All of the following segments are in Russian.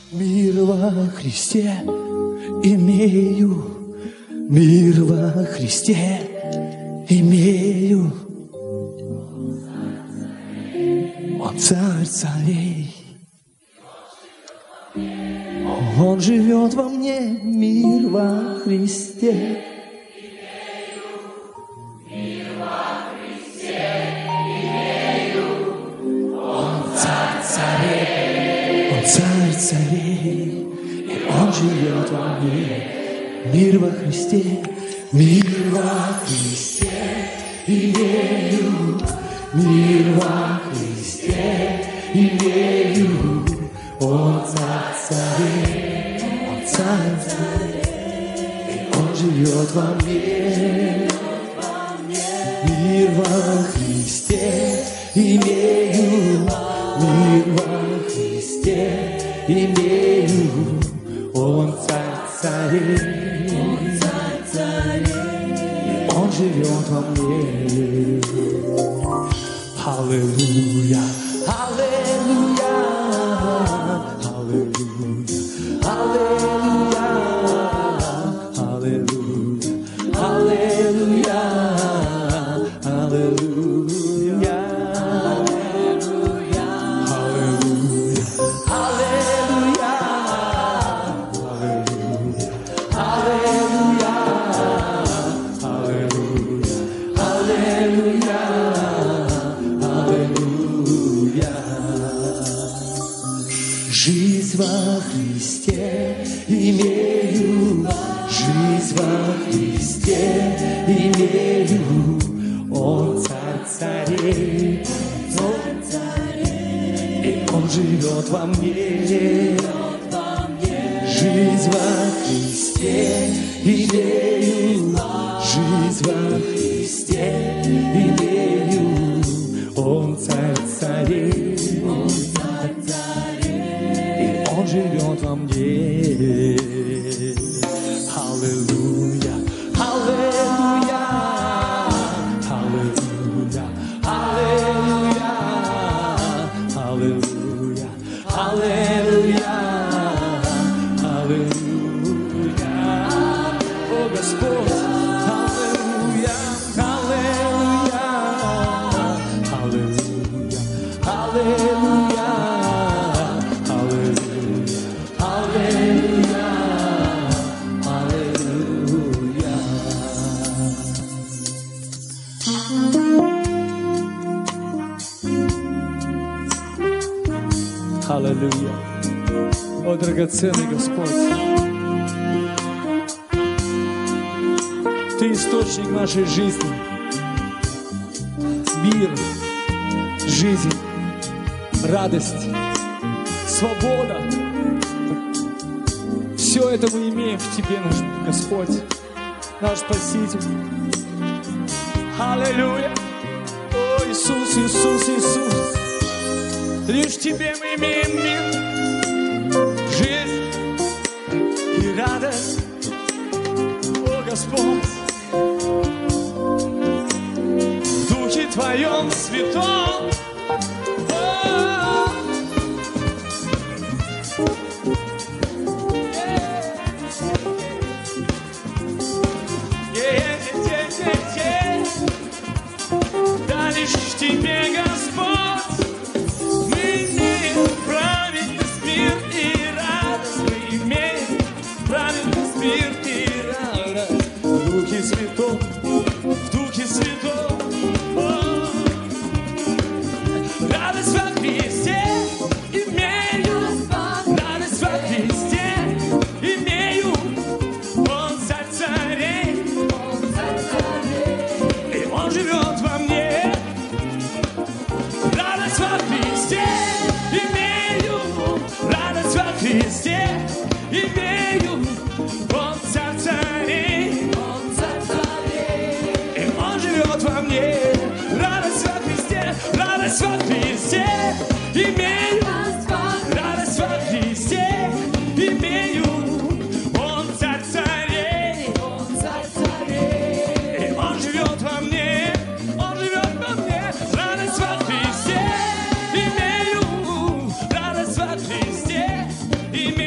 Мир во Христе имею, мир во Христе имею. Он царь царей, Он живет во мне, мир во Христе. Царь царей, и Он живет во мне. Мир во Христе, мир во Христе имею, мир во Христе имею. Он царь царей, и Он живет во мне. Мир во Христе имею, мир во Христе имею. Он царь царей, Он живет во мне. Аллилуйя, аллилуйя, аллилуйя, аллилуйя, аллилуйя, аллилуйя, аллилуйя. Жизнь во Христе имею, жизнь во Христе имею. Он царь царей, и Он живет во мне. Жизнь во Христе имею, жизнь во Христе имею. Он царь царей, Он живет во мне. Аллилуйя, аллилуйя, аллилуйя, аллилуйя, аллилуйя, аллилуйя, аллилуйя. О Господь, аллилуйя, аллилуйя, аллилуйя, аллилуйя. Аллилуйя. О, драгоценный Господь, Ты источник нашей жизни, мир, жизнь, радость, свобода. Все это мы имеем в Тебе, наш Господь, наш Спаситель. Аллилуйя. О, Иисус, Иисус, Иисус. Лишь в Тебе мы имеем мир, жизнь и радость. О, Господь, в Духе Твоем Святом. Да лишь в Тебе, Господь, Святом, в Духе Святом. Радость во Христе имею, радость во Христе имею. Он царь царей, и Он живет во мне. Радость во Христе имею, радость во Христе имею. Он царь царей, во мне. Радость во Христе имею, радость во Христе имею. Он царь царей, и Он живет во мне, Он живет во мне. Радость во Христе имею, радость во Христе имею.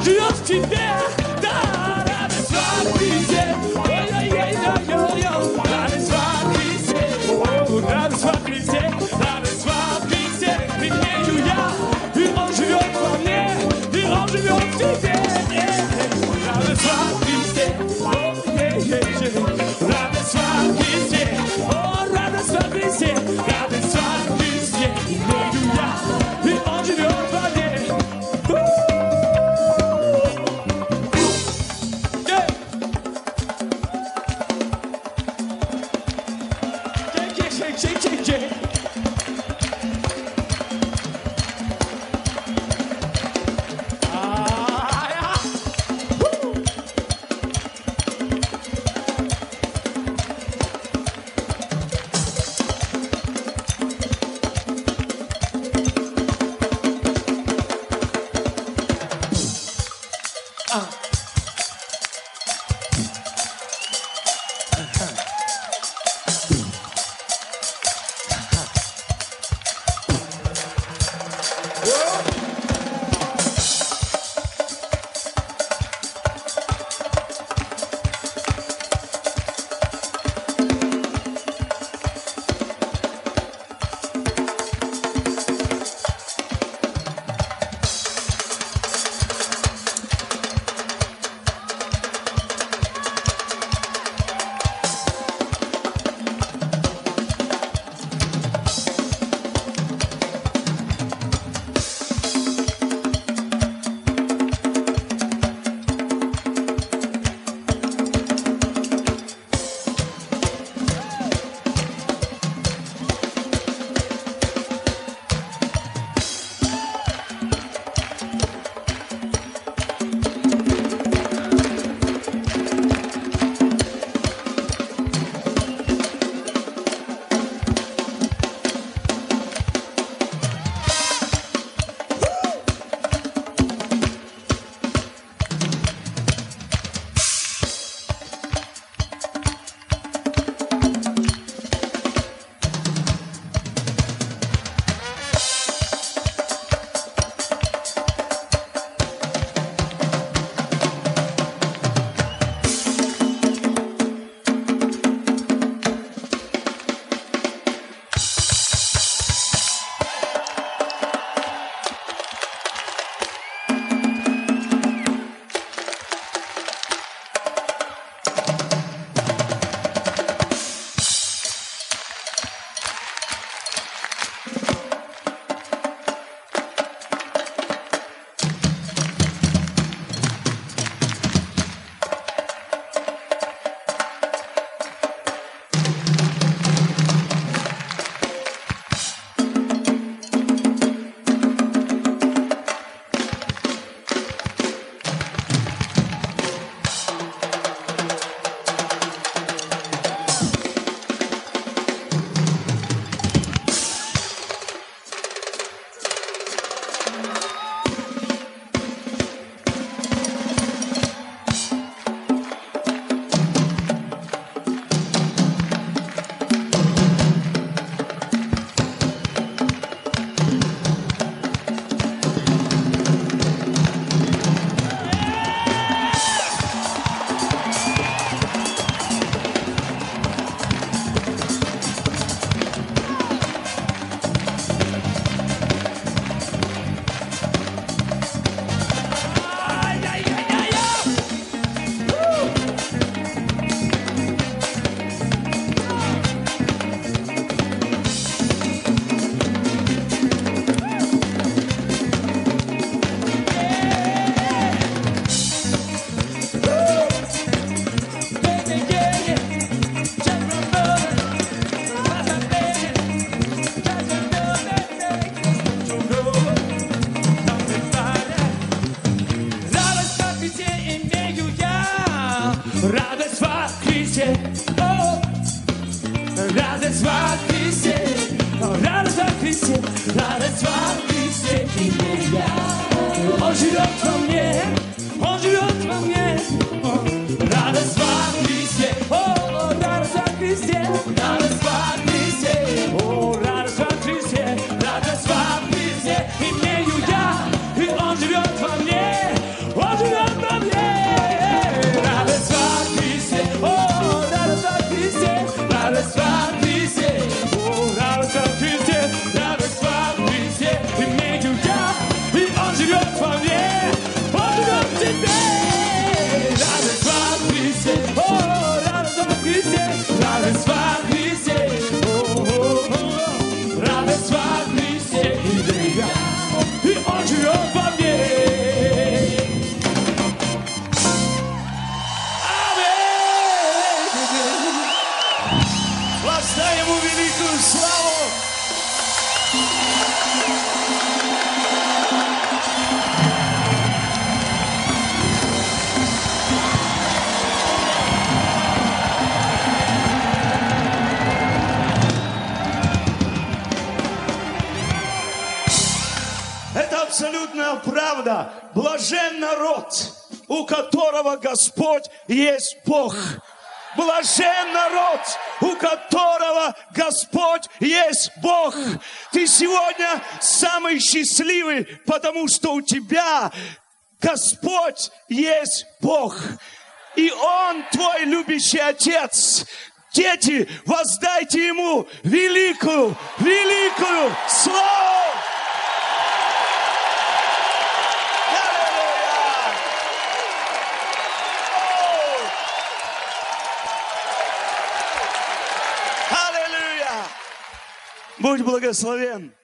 живет в тебе, да, радость во Христе. Ой-ой-ой-ой-ой-ой, радость во Христе, о, радость во Христе, радость во Христе. Имею я, и Он живет во мне, и Он живет в тебе. Радость во Христе, ой-ой-ой-ой, радость во Христе, о, радость во Христе, радость во Христе. Имею я, и Он живет во мне. Радость во Христе, радость во Христе, радость во Христе, и я. Он живет во мне, Он живет во мне. Радость во Христе, о, радость во Христе, радость во Христе, о, радость во Христе, радость во Христе, имею я, и Он живет во мне. Он Да. Блажен народ, у которого Господь есть Бог. Блажен народ, у которого Господь есть Бог. Ты сегодня самый счастливый, потому что у тебя Господь есть Бог. И Он твой любящий Отец. Дети, воздайте Ему великую, великую славу. Аллилуйя! Будь благословен.